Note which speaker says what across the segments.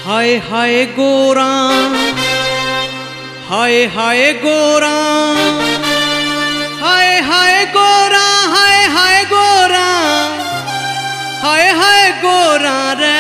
Speaker 1: हाय हाय गोरा, हाय हाय गोरा, हाय हाय गोरा, हाय हाय गोरा, हाय हाय गोरा रे।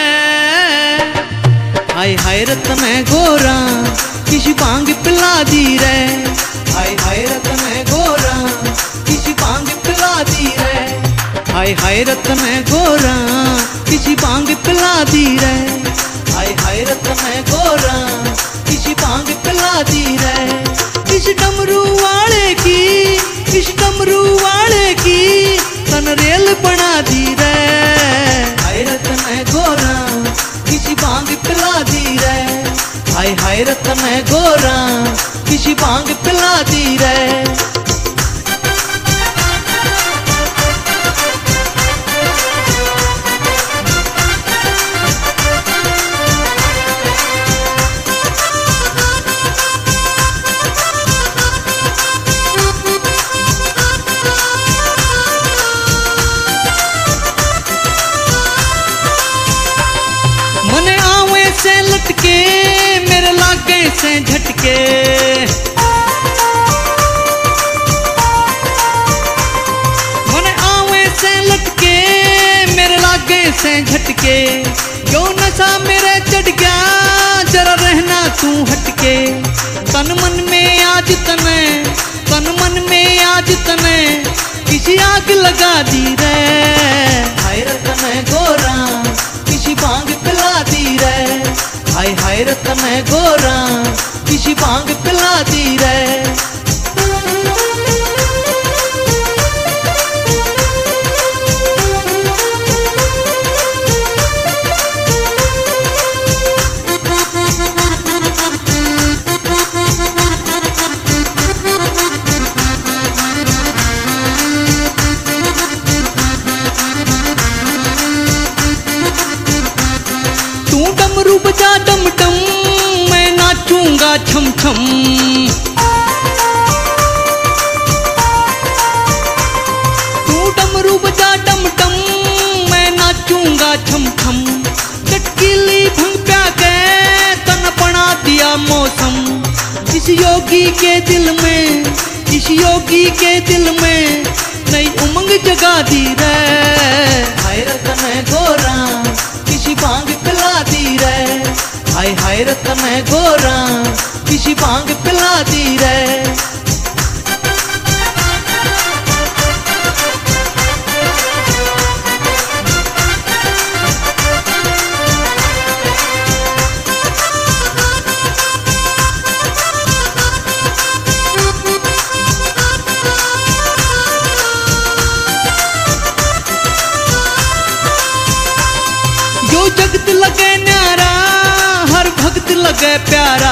Speaker 1: हाय हाय रतन गोरा किसी भांग पिला दी रे। हाय हाय रतन गोरा किसी भांग पिला दी रे। हाय हाय रतन गोरा किसी भांग पिला दी रे। हाय हाय रतन गोरा किसी भांग पिला दी रे। किस डमरू वाले की, किस डमरू वाले की तन रेल बना दी रे। हाय रतन गोरा किसी भांग पिला दी रे। हाय हाय रतन गोरा किसी भांग पिला दी रे। मने आवे से लटके मेरे लागे से झटके। मने आवे से लटके मेरे लागे से झटके। जो नशा मेरे चढ़ गया जरा रहना तू हटके। तन मन में आज तने, तन मन में आज तने किसी आग लगा दी रे। हाय रतन गोरा किसी भांग पिला दी रे। हाय हाय रतन गोरा किसी भांग पिला दी रे। तू डमरू बजा डम डम मैं नाचूंगा छम छम। तू डमरू बजा डम डम मैं नाचूंगा छम छम। चटकीली भंग प्या के तन बना दिया मौसम। इस योगी के दिल में, इस योगी के दिल में नई उमंग जगा दी रे। हाय रतन गोरा किसी भांग पिला दी रे। हाय हाय रतन गोरा किसी भांग पिला दी रे। जो जगत लगे न्यारा हर भक्त लगे प्यारा।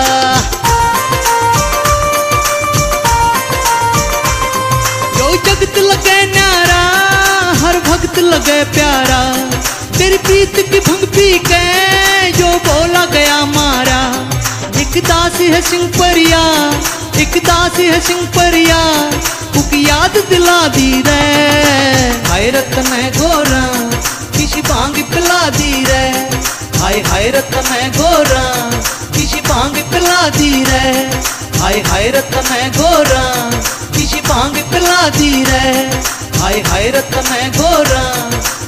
Speaker 1: जो जगत लगे न्यारा हर भक्त लगे प्यारा। तेरी प्रीत की भंग पी के जो बोला गया मारा। एक दास है सिंह परिया, एक दास है सिंह परिया उसकी याद दिला दी रे। हाय रतन गोरा किसी भांग पिला दी रे। हाय हाय रतन गोरा किसी भांग पिला दी रे। हाय हाय रतन गोरा किसी भांग पिला दी रे। हाय हाय रतन गोरा